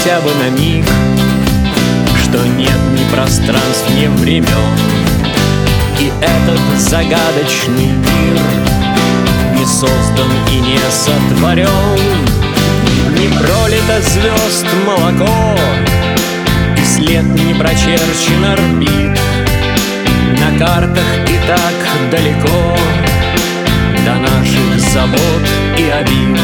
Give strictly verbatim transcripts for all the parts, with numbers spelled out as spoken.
хотя бы на миг, что нет ни пространств, ни времен, и этот загадочный мир не создан и не сотворен. Не пролито звезд молоко, и след не прочерчен орбит. На картах и так далеко до наших забот и обид.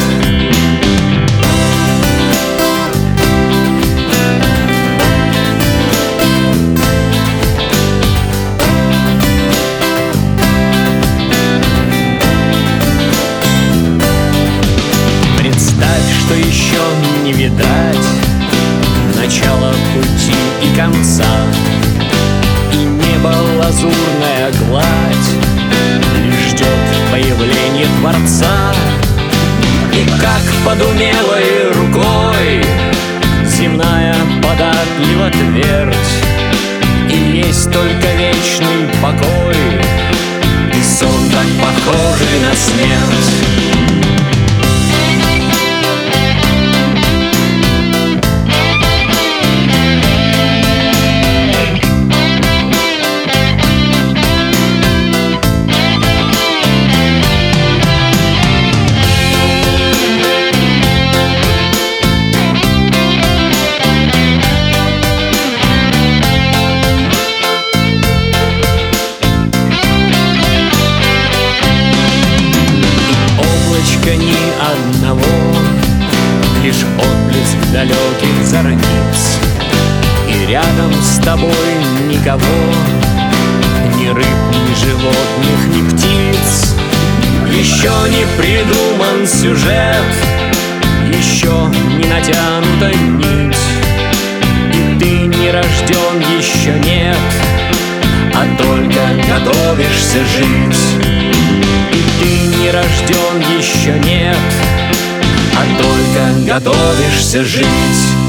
Представь, что еще не видать начала пути и конца, и небо лазурная гладь лишь ждет появления Творца. И как под умелой рукой земная податлива твердь, и есть только вечный покой, и сон так похожий на смерть. Ни одного, лишь отблеск далеких зорниц, и рядом с тобой никого, ни рыб, ни животных, ни птиц. Еще не придуман сюжет, еще не натянута нить, и ты не рожден, еще нет, а только готовишься жить. И ты не рожден, еще нет, а только готовишься жить.